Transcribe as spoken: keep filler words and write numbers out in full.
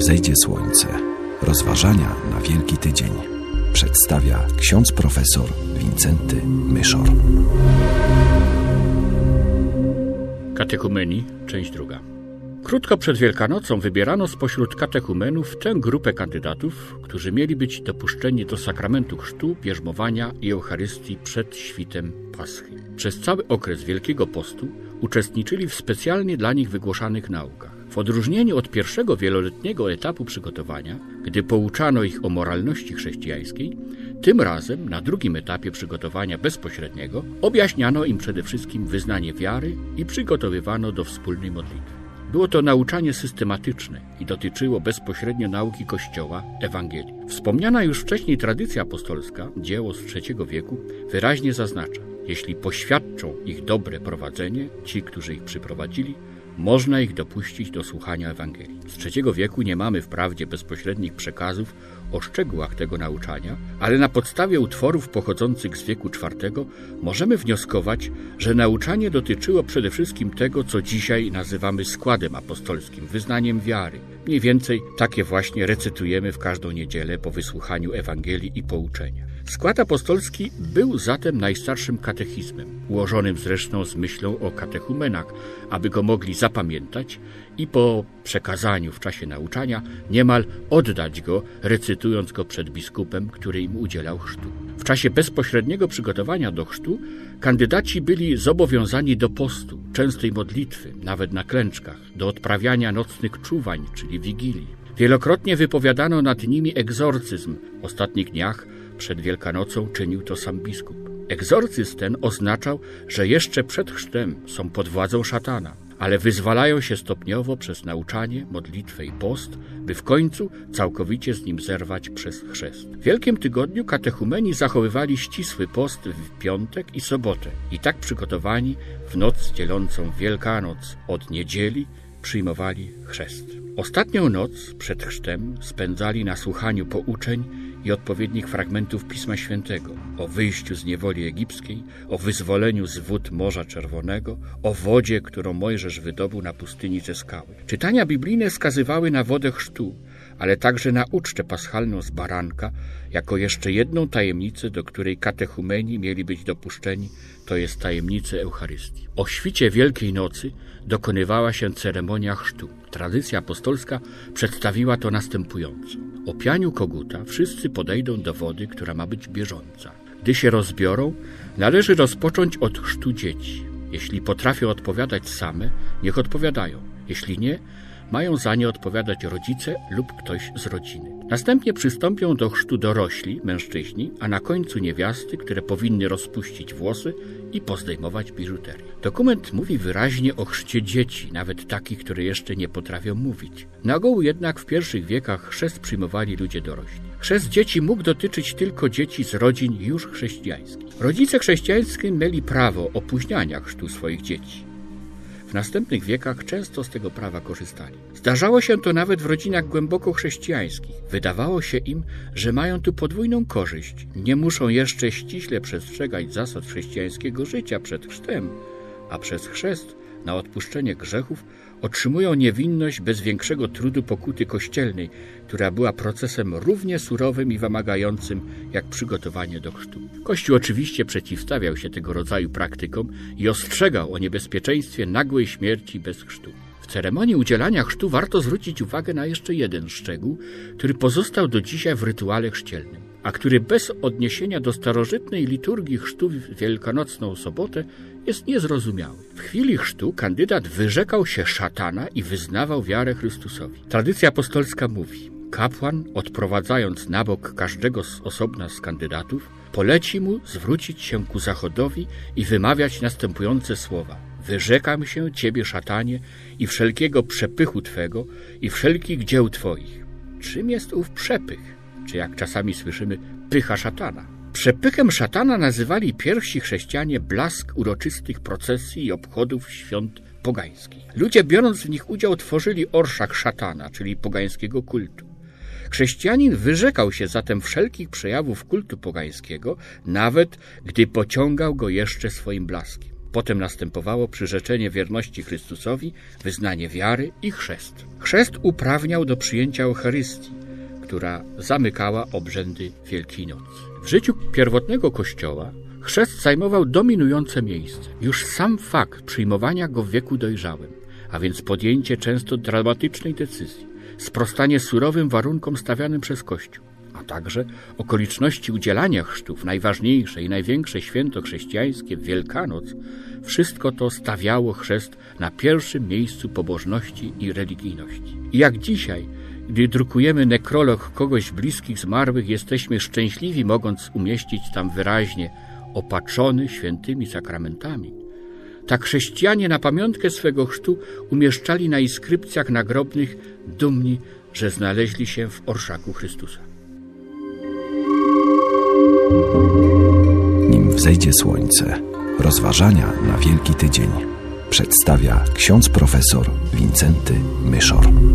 wzejdzie słońce. Rozważania na Wielki Tydzień przedstawia ksiądz profesor Wincenty Myszor. Katechumenii, część druga. Krótko przed Wielkanocą wybierano spośród katechumenów tę grupę kandydatów, którzy mieli być dopuszczeni do sakramentu chrztu, bierzmowania i Eucharystii przed świtem Paschy. Przez cały okres Wielkiego Postu uczestniczyli w specjalnie dla nich wygłoszanych naukach. W odróżnieniu od pierwszego wieloletniego etapu przygotowania, gdy pouczano ich o moralności chrześcijańskiej, tym razem na drugim etapie przygotowania bezpośredniego objaśniano im przede wszystkim wyznanie wiary i przygotowywano do wspólnej modlitwy. Było to nauczanie systematyczne i dotyczyło bezpośrednio nauki Kościoła, Ewangelii. Wspomniana już wcześniej tradycja apostolska, dzieło z trzeciego wieku, wyraźnie zaznacza: jeśli poświadczą ich dobre prowadzenie, ci, którzy ich przyprowadzili, można ich dopuścić do słuchania Ewangelii. Z trzeciego wieku nie mamy wprawdzie bezpośrednich przekazów o szczegółach tego nauczania, ale na podstawie utworów pochodzących z wieku czwartego możemy wnioskować, że nauczanie dotyczyło przede wszystkim tego, co dzisiaj nazywamy składem apostolskim, wyznaniem wiary. Mniej więcej takie właśnie recytujemy w każdą niedzielę po wysłuchaniu Ewangelii i pouczenia. Skład apostolski był zatem najstarszym katechizmem, ułożonym zresztą z myślą o katechumenach, aby go mogli zapamiętać i po przekazaniu w czasie nauczania niemal oddać go, recytując go przed biskupem, który im udzielał chrztu. W czasie bezpośredniego przygotowania do chrztu kandydaci byli zobowiązani do postu, częstej modlitwy, nawet na klęczkach, do odprawiania nocnych czuwań, czyli wigilii. Wielokrotnie wypowiadano nad nimi egzorcyzm. W ostatnich dniach przed Wielkanocą czynił to sam biskup. Egzorcyzm ten oznaczał, że jeszcze przed chrztem są pod władzą szatana, ale wyzwalają się stopniowo przez nauczanie, modlitwę i post, by w końcu całkowicie z nim zerwać przez chrzest. W Wielkim Tygodniu katechumeni zachowywali ścisły post w piątek i sobotę i tak przygotowani w noc dzielącą Wielkanoc od niedzieli przyjmowali chrzest. Ostatnią noc przed chrztem spędzali na słuchaniu pouczeń i odpowiednich fragmentów Pisma Świętego o wyjściu z niewoli egipskiej, o wyzwoleniu z wód Morza Czerwonego, o wodzie, którą Mojżesz wydobył na pustyni ze skały. Czytania biblijne wskazywały na wodę chrztu, ale także na ucztę paschalną z baranka, jako jeszcze jedną tajemnicę, do której katechumeni mieli być dopuszczeni, to jest tajemnicę Eucharystii. O świcie Wielkiej Nocy dokonywała się ceremonia chrztu. Tradycja apostolska przedstawiła to następująco. O pianiu koguta wszyscy podejdą do wody, która ma być bieżąca. Gdy się rozbiorą, należy rozpocząć od chrztu dzieci. Jeśli potrafią odpowiadać same, niech odpowiadają. Jeśli nie, mają za nie odpowiadać rodzice lub ktoś z rodziny. Następnie przystąpią do chrztu dorośli, mężczyźni, a na końcu niewiasty, które powinny rozpuścić włosy i pozdejmować biżuterię. Dokument mówi wyraźnie o chrzcie dzieci, nawet takich, które jeszcze nie potrafią mówić. Na ogół jednak w pierwszych wiekach chrzest przyjmowali ludzie dorośli. Chrzest dzieci mógł dotyczyć tylko dzieci z rodzin już chrześcijańskich. Rodzice chrześcijańscy mieli prawo opóźniania chrztu swoich dzieci. W następnych wiekach często z tego prawa korzystali. Zdarzało się to nawet w rodzinach głęboko chrześcijańskich. Wydawało się im, że mają tu podwójną korzyść. Nie muszą jeszcze ściśle przestrzegać zasad chrześcijańskiego życia przed chrztem, a przez chrzest na odpuszczenie grzechów otrzymują niewinność bez większego trudu pokuty kościelnej, która była procesem równie surowym i wymagającym jak przygotowanie do chrztu. Kościół oczywiście przeciwstawiał się tego rodzaju praktykom i ostrzegał o niebezpieczeństwie nagłej śmierci bez chrztu. W ceremonii udzielania chrztu warto zwrócić uwagę na jeszcze jeden szczegół, który pozostał do dzisiaj w rytuale chrzcielnym, a który bez odniesienia do starożytnej liturgii chrztu w Wielkanocną sobotę jest niezrozumiały. W chwili chrztu kandydat wyrzekał się szatana i wyznawał wiarę Chrystusowi. Tradycja apostolska mówi: kapłan, odprowadzając na bok każdego z osobna z kandydatów, poleci mu zwrócić się ku zachodowi i wymawiać następujące słowa: wyrzekam się Ciebie, szatanie, i wszelkiego przepychu Twego i wszelkich dzieł Twoich. Czym jest ów przepych? Czy jak czasami słyszymy, pycha szatana? Przepychem szatana nazywali pierwsi chrześcijanie blask uroczystych procesji i obchodów świąt pogańskich. Ludzie, biorąc w nich udział, tworzyli orszak szatana, czyli pogańskiego kultu. Chrześcijanin wyrzekał się zatem wszelkich przejawów kultu pogańskiego, nawet gdy pociągał go jeszcze swoim blaskiem. Potem następowało przyrzeczenie wierności Chrystusowi, wyznanie wiary i chrzest. Chrzest uprawniał do przyjęcia Eucharystii, która zamykała obrzędy Wielkiej Nocy. W życiu pierwotnego Kościoła chrzest zajmował dominujące miejsce. Już sam fakt przyjmowania go w wieku dojrzałym, a więc podjęcie często dramatycznej decyzji, sprostanie surowym warunkom stawianym przez Kościół, a także okoliczności udzielania chrztów, najważniejsze i największe święto chrześcijańskie, Wielkanoc, wszystko to stawiało chrzest na pierwszym miejscu pobożności i religijności. I jak dzisiaj, gdy drukujemy nekrolog kogoś z bliskich zmarłych, jesteśmy szczęśliwi, mogąc umieścić tam wyraźnie opatrzony świętymi sakramentami, tak chrześcijanie na pamiątkę swego chrztu umieszczali na inskrypcjach nagrobnych, dumni, że znaleźli się w orszaku Chrystusa. Nim wzejdzie słońce, rozważania na Wielki Tydzień przedstawia ksiądz profesor Wincenty Myszor.